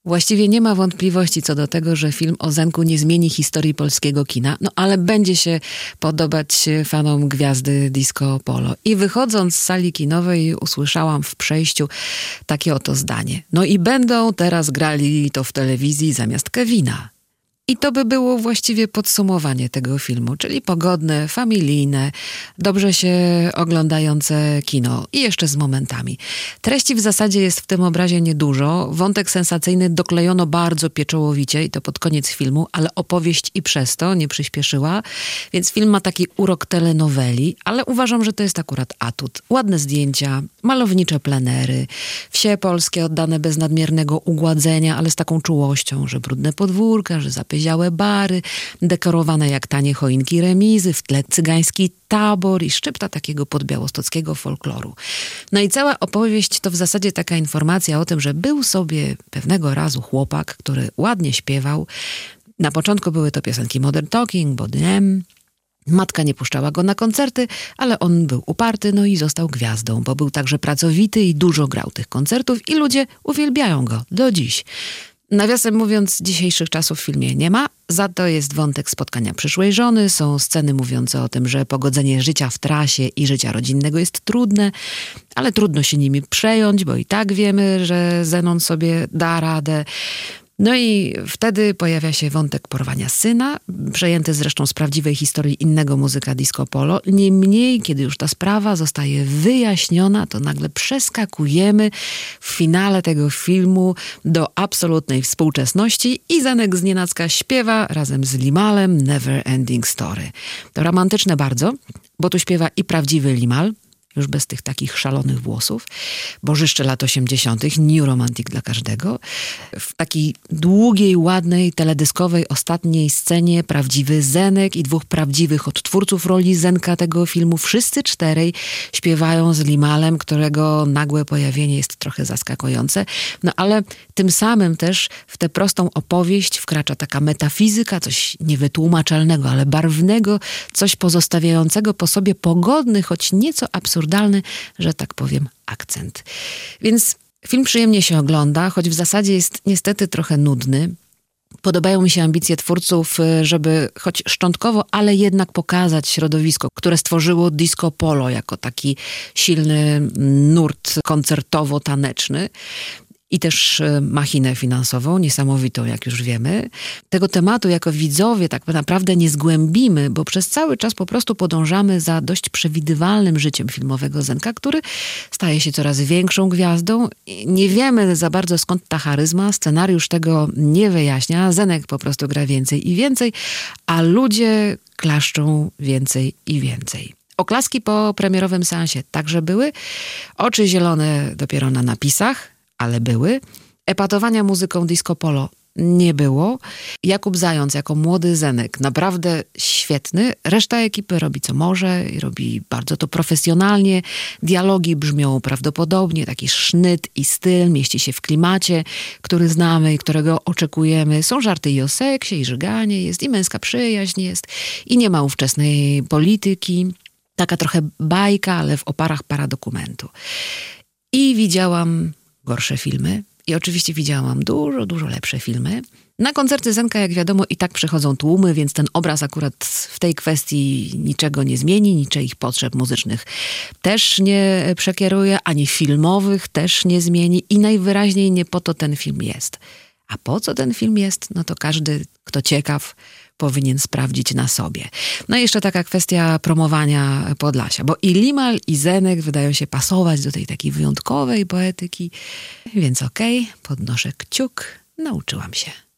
Właściwie nie ma wątpliwości co do tego, że film o Zenku nie zmieni historii polskiego kina, no ale będzie się podobać fanom gwiazdy disco polo. I wychodząc z sali kinowej usłyszałam w przejściu takie oto zdanie. No i będą teraz grali to w telewizji zamiast Kevina. I to by było właściwie podsumowanie tego filmu, czyli pogodne, familijne, dobrze się oglądające kino i jeszcze z momentami. Treści w zasadzie jest w tym obrazie niedużo, wątek sensacyjny doklejono bardzo pieczołowicie i to pod koniec filmu, ale opowieść i przez to nie przyspieszyła, więc film ma taki urok telenoweli, ale uważam, że to jest akurat atut. Ładne zdjęcia, malownicze plenery, wsie polskie oddane bez nadmiernego ugładzenia, ale z taką czułością, że brudne podwórka, że zapyziałe bary, dekorowane jak tanie choinki remizy, w tle cygański tabor i szczypta takiego podbiałostockiego folkloru. No i cała opowieść to w zasadzie taka informacja o tym, że był sobie pewnego razu chłopak, który ładnie śpiewał. Na początku były to piosenki Modern Talking, Boney M. Matka nie puszczała go na koncerty, ale on był uparty, no i został gwiazdą, bo był także pracowity i dużo grał tych koncertów i ludzie uwielbiają go do dziś. Nawiasem mówiąc, dzisiejszych czasów w filmie nie ma, za to jest wątek spotkania przyszłej żony, są sceny mówiące o tym, że pogodzenie życia w trasie i życia rodzinnego jest trudne, ale trudno się nimi przejąć, bo i tak wiemy, że Zenon sobie da radę. No i wtedy pojawia się wątek porwania syna, przejęty zresztą z prawdziwej historii innego muzyka disco polo. Niemniej, kiedy już ta sprawa zostaje wyjaśniona, to nagle przeskakujemy w finale tego filmu do absolutnej współczesności i Zenek znienacka śpiewa razem z Limalem Never Ending Story. To romantyczne bardzo, bo tu śpiewa i prawdziwy Limal, już bez tych takich szalonych włosów, bożyszcze lat 80., new romantic dla każdego. W takiej długiej, ładnej, teledyskowej ostatniej scenie prawdziwy Zenek i dwóch prawdziwych odtwórców roli Zenka tego filmu, wszyscy czterej śpiewają z Limalem, którego nagłe pojawienie jest trochę zaskakujące. No ale tym samym też w tę prostą opowieść wkracza taka metafizyka, coś niewytłumaczalnego, ale barwnego, coś pozostawiającego po sobie pogodny, choć nieco absurdalny, że tak powiem, akcent. Więc film przyjemnie się ogląda, choć w zasadzie jest niestety trochę nudny. Podobają mi się ambicje twórców, żeby choć szczątkowo, ale jednak pokazać środowisko, które stworzyło disco polo jako taki silny nurt koncertowo-taneczny. I też machinę finansową, niesamowitą, jak już wiemy. Tego tematu jako widzowie tak naprawdę nie zgłębimy, bo przez cały czas po prostu podążamy za dość przewidywalnym życiem filmowego Zenka, który staje się coraz większą gwiazdą. Nie wiemy za bardzo skąd ta charyzma, scenariusz tego nie wyjaśnia, Zenek po prostu gra więcej i więcej, a ludzie klaszczą więcej i więcej. Oklaski po premierowym seansie także były, oczy zielone dopiero na napisach, ale były. Epatowania muzyką disco polo nie było. Jakub Zając jako młody Zenek, naprawdę świetny. Reszta ekipy robi co może i robi bardzo to profesjonalnie. Dialogi brzmią prawdopodobnie, taki sznyt i styl mieści się w klimacie, który znamy i którego oczekujemy. Są żarty i o seksie, i żyganie jest, i męska przyjaźń jest, i nie ma ówczesnej polityki. Taka trochę bajka, ale w oparach paradokumentu. I widziałam gorsze filmy i oczywiście widziałam dużo lepsze filmy. Na koncerty Zenka, jak wiadomo, i tak przychodzą tłumy, więc ten obraz akurat w tej kwestii niczego nie zmieni, niczyich potrzeb muzycznych też nie przekieruje, ani filmowych też nie zmieni i najwyraźniej nie po to ten film jest. A po co ten film jest? No to każdy, kto ciekaw, powinien sprawdzić na sobie. No i jeszcze taka kwestia promowania Podlasia, bo i Limal, i Zenek wydają się pasować do tej takiej wyjątkowej poetyki, więc podnoszę kciuk, nauczyłam się.